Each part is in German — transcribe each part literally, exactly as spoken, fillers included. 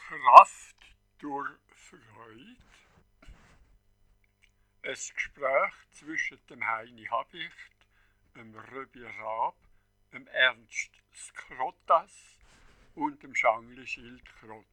Kraft durch Freude. Ein Gespräch zwischen dem Heini Habicht, dem Röbi Raab, dem Ernst Skrotas und dem Schangli Schildkrott.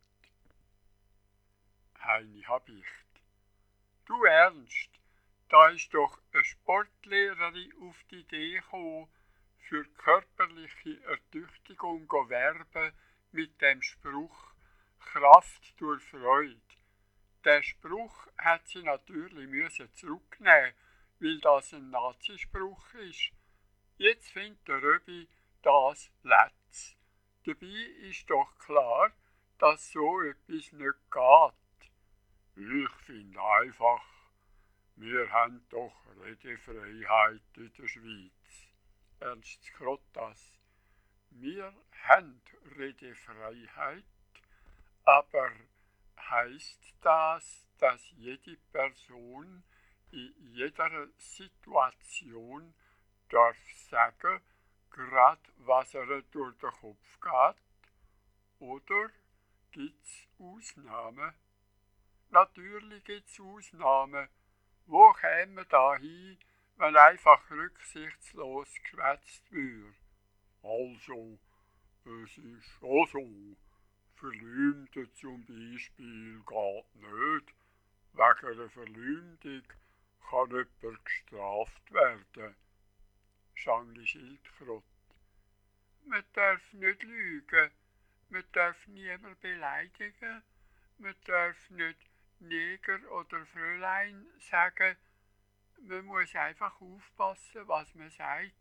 Heini Habicht: Du Ernst, da ist doch eine Sportlehrerin auf die Idee gekommen, für körperliche Ertüchtigung zu werben mit dem Spruch Kraft durch Freude. Den Spruch hat sie natürlich müssen zurücknehmen, weil das ein Nazispruch ist. Jetzt findet der Röbi das letzt. Dabei ist doch klar, dass so etwas nicht geht. Ich finde einfach, wir haben doch Redefreiheit in der Schweiz. Ernst Skrotas: Wir haben Redefreiheit, aber heisst das, dass jede Person in jeder Situation darf sagen, grad was ihr durch den Kopf geht? Oder gibt's Ausnahmen? Natürlich gibt's Ausnahmen. Wo kämen wir da hin, wenn einfach rücksichtslos geschwätzt würde? Also, es ist schon so. Verleumden zum Beispiel geht nicht. Wegen einer Verleumdung kann jemand gestraft werden. Schangli Schildkrott: Man darf nicht lügen, man darf niemand beleidigen, man darf nicht Neger oder Fräulein sagen. Man muss einfach aufpassen, was man sagt.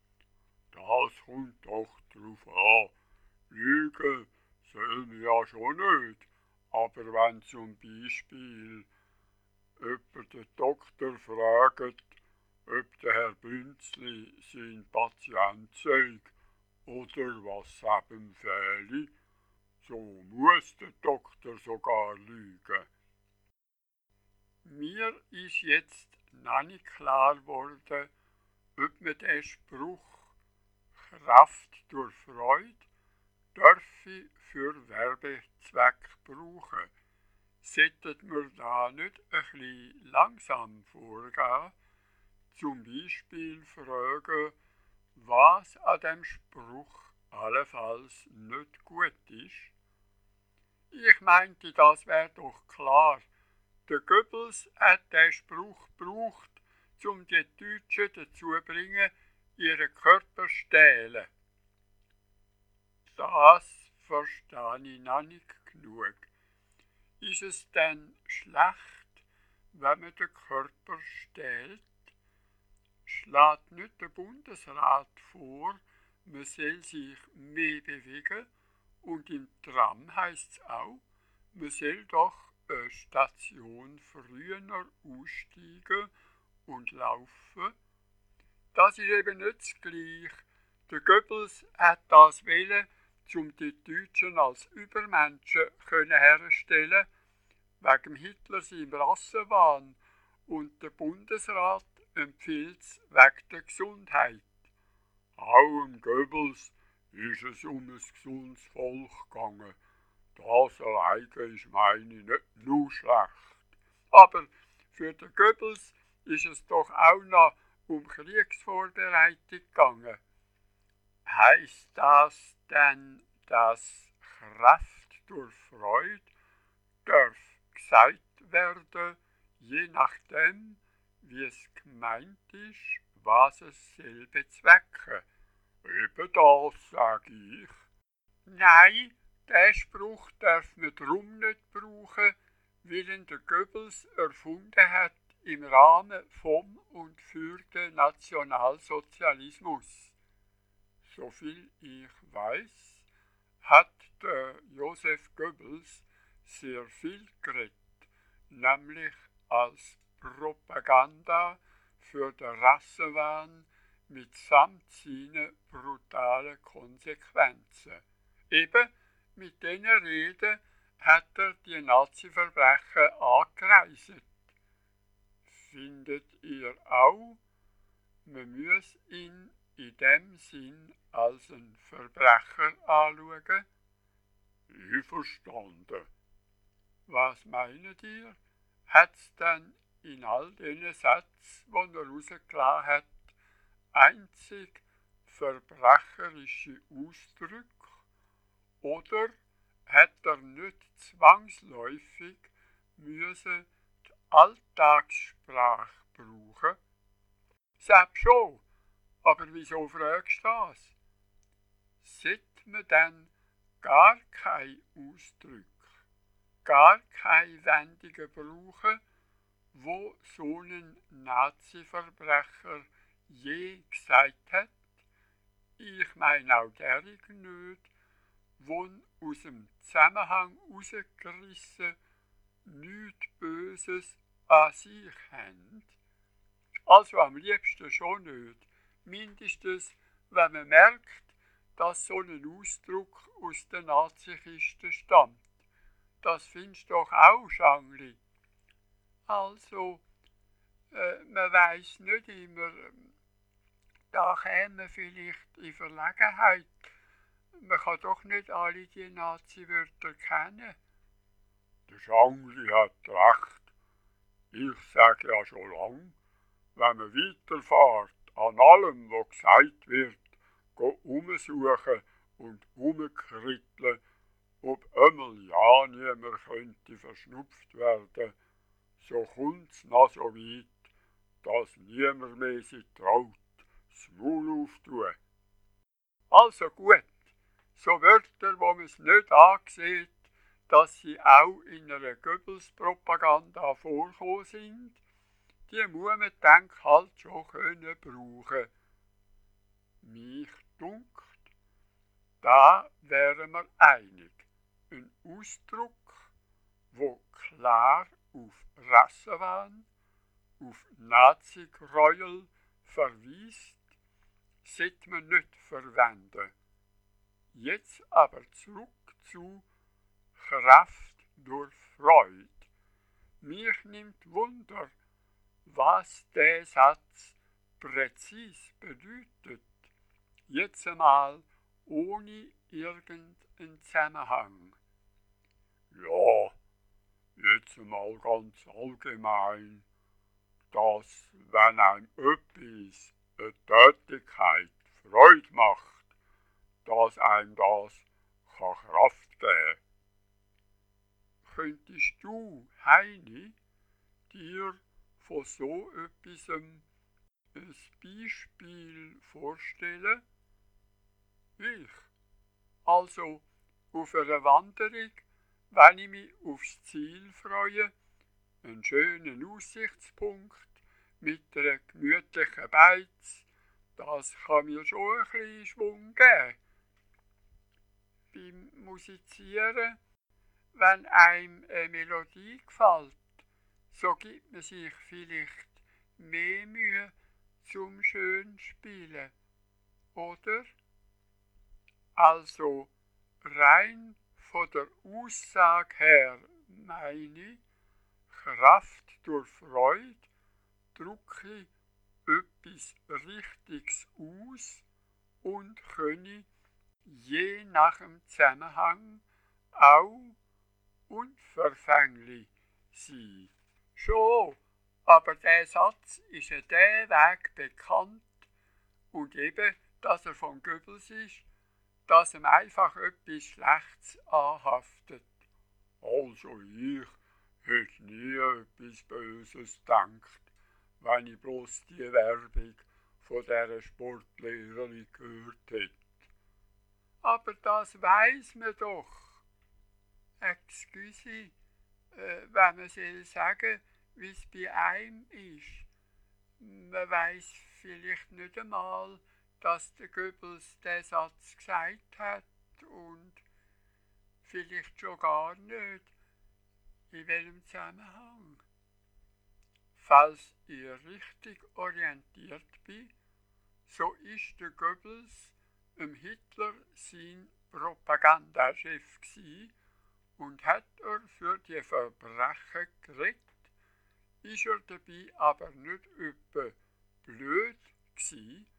Das kommt doch drauf an. Lügen soll man ja schon nicht. Aber wenn zum Beispiel jemand den Doktor fragt, ob der Herr Bünzli sein Patient sei oder was eben fehle, so muss der Doktor sogar lügen. Mir ist jetzt noch nicht klar geworden, ob man den Spruch Kraft durch Freude dürfe für Werbezweck brauchen. Sollten wir da nicht ein bisschen langsam vorgehen? Zum Beispiel fragen, was an dem Spruch allenfalls nicht gut ist. Ich meinte, das wäre doch klar. Der Goebbels hat den Spruch gebraucht, um die Deutschen dazu zu bringen, ihren Körper zu stehlen. Das verstehe ich noch nicht genug. Ist es denn schlecht, wenn man den Körper stählt? Schlägt nicht der Bundesrat vor, man soll sich mehr bewegen? Und im Tram heisst es auch, man soll doch eine Station früher aussteigen und laufen. Das ist eben nicht das Gleiche. Der Goebbels hat das wollen, um die Deutschen als Übermenschen herzustellen, wegen Hitler seinem Rassenwahn, und der Bundesrat empfiehlt es wegen der Gesundheit. Auch im Goebbels ist es um ein gesundes Volk gegangen. Das alleine ist, meine ich, nicht nur schlecht. Aber für den Goebbels ist es doch auch noch um Kriegsvorbereitung gegangen. Heißt das denn, dass Kraft durch Freude darf gesagt werden, je nachdem, wie es gemeint ist, was es soll bezwecken? Eben das, sage ich. Nein, diesen Spruch darf man darum nicht brauchen, weil ihn der Goebbels erfunden hat im Rahmen vom und für den Nationalsozialismus. Soviel ich weiß, hat der Joseph Goebbels sehr viel geredet, nämlich als Propaganda für den Rassenwahn mitsamt seinen brutalen Konsequenzen. Eben mit diesen Reden hat er die Nazi-Verbrechen angekreiset. Findet ihr auch, man muss ihn in dem Sinn als einen Verbrecher anschauen? Einverstanden, Was meint ihr? Hat's denn in all den Sätzen, die er rausgelassen hat, einzig verbrecherische Ausdrücke? Oder hat er nicht zwangsläufig müssen die Alltagssprache brauchen? Selbst schon, aber wieso fragst du das? Sollte man dann gar keine Ausdrücke, gar keine Wendungen brauchen, wo so ein Nazi-Verbrecher je gesagt hat? Ich meine auch derig nicht, wo aus dem Zusammenhang rausgerissen nichts Böses an sich haben. Also am liebsten schon nicht, mindestens wenn man merkt, dass so ein Ausdruck aus der Nazikiste stammt. Das findest du doch auch, Schangli. Also, äh, man weiss nicht immer, da käme man vielleicht in Verlegenheit. Man kann doch nicht alle die Nazi-Wörter kennen. Der Schangli hat recht. Ich sage ja schon lang, wenn man weiterfährt, an allem, was gesagt wird, umsuchen und umkritteln, ob einmal ja niemand könnte verschnupft werden, so kommt's noch so weit, dass niemand mehr sich traut, das Maul aufzutun. Also gut, so Wörter, wo man es nicht ansieht, dass sie auch in einer Goebbels-Propaganda vorgekommen sind, die muss man dann halt schon können brauchen. Mich dunkt, da wären wir einig. Ein Ausdruck, wo klar auf Rassenwahn, auf Nazi-Gräuel verweist, sollte man nicht verwenden. Jetzt aber zurück zu Kraft durch Freude. Mich nimmt Wunder, was der Satz präzis bedeutet. Jetzt einmal ohne irgendeinen Zusammenhang. Ja, jetzt einmal ganz allgemein, dass wenn einem etwas, eine Tätigkeit Freude macht, dass einem das kann Kraft geben. Könntest du, Heini, dir von so etwas ein Beispiel vorstellen? Ich. Also auf einer Wanderung, wenn ich mich aufs Ziel freue, einen schönen Aussichtspunkt mit einer gemütlichen Beiz, das kann mir schon ein bisschen Schwung geben. Beim Musizieren, wenn einem eine Melodie gefällt, so gibt man sich vielleicht mehr Mühe zum schön Spielen, oder? Also rein von der Aussage her meine ich, Kraft durch Freude drücke ich etwas Richtiges aus und könne je nach dem Zusammenhang auch unverfänglich sein. Schon, aber der Satz ist ja der Weg bekannt und eben, dass er von Goebbels ist, dass ihm einfach etwas Schlechtes anhaftet. Also ich hätte nie etwas Böses gedacht, wenn ich bloß die Werbung von dieser Sportlehrerin gehört hätte. Aber das weiss man doch. Excuse, äh, wenn man soll sagen, wie es bei einem ist. Man weiss vielleicht nicht einmal, dass der Goebbels den Satz gesagt hat und vielleicht schon gar nicht, in welchem Zusammenhang. Falls ich richtig orientiert bin, so ist der Goebbels im Hitler sein Propagandachef gsi und hat er für die Verbrechen geredet, ist er dabei aber nicht etwa blöd gsi,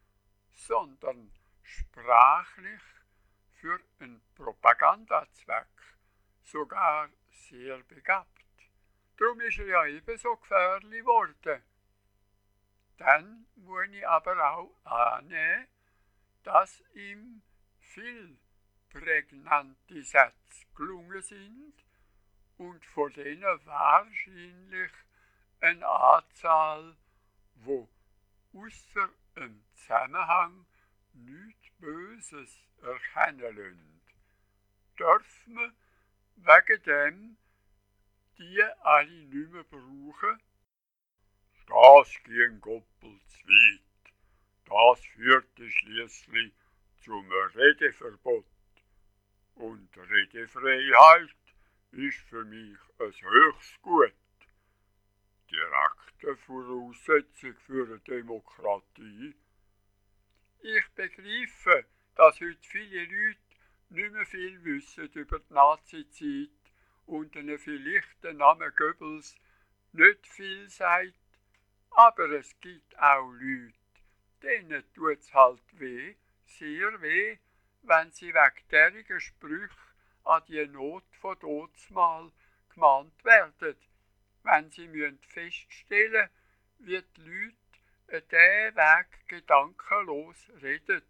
sondern sprachlich für einen Propagandazweck sogar sehr begabt. Darum ist er ja ebenso gefährlich geworden. Dann muss ich aber auch annehmen, dass ihm viel prägnante Sätze gelungen sind und von denen wahrscheinlich eine Anzahl, wo ausser im Zusammenhang nichts Böses erkennen lassen. Dürfen wir wegen dem die alle nicht mehr brauchen? Das ging Goppel zu weit. Das führte schließlich zum Redeverbot. Und Redefreiheit ist für mich ein höchstes Gut. Direkte Voraussetzung für eine Demokratie. Ich begreife, dass heute viele Leute nicht mehr viel wissen über die Nazizeit und ihnen vielleicht der Name Goebbels nicht viel sagt, aber es gibt auch Leute, denen tut es halt weh, sehr weh, wenn sie wegen derartiger Sprüche an die Not von Dotsmal gemahnt werden, wenn sie müssen feststellen, wie die Leute diesen Weg gedankenlos reden.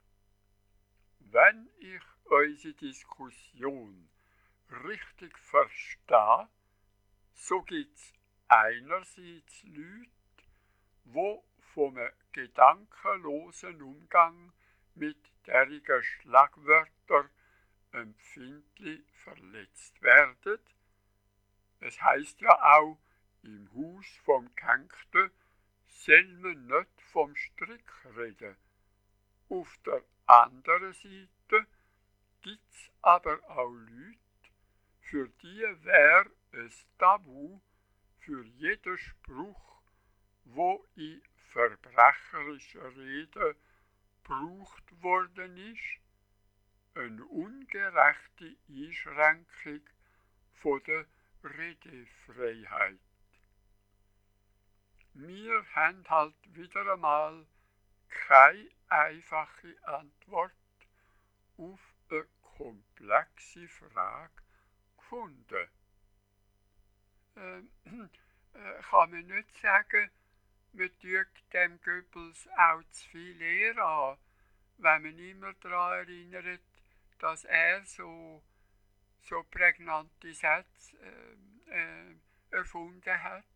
Wenn ich unsere Diskussion richtig verstehe, so gibt es einerseits Leute, die vom gedankenlosen Umgang mit derartigen Schlagwörtern empfindlich verletzt werden. Es heisst ja auch, im Haus vom Gehängten soll man nicht vom Strick reden. Auf der anderen Seite gibt es aber auch Leute, für die wäre es Tabu für jeden Spruch, wo in verbrecherischer Rede gebraucht worden ist, eine ungerechte Einschränkung von der Redefreiheit. Wir haben halt wieder einmal keine einfache Antwort auf eine komplexe Frage gefunden. Ähm, äh, kann man nicht sagen, man tut dem Goebbels auch zu viel Ehre an, wenn man immer daran erinnert, dass er so, so prägnante Sätze äh, äh, erfunden hat.